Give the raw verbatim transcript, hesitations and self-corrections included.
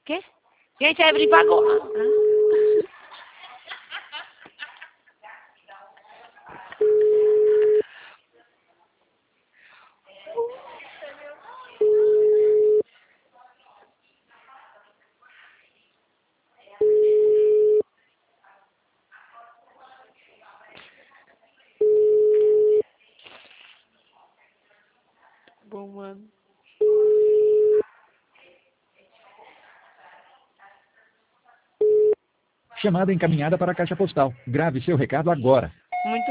Quê? Gente, a Evelyn pagou. Ah. Bom, mano. Chamada encaminhada para a caixa postal. Grave seu recado agora. Muito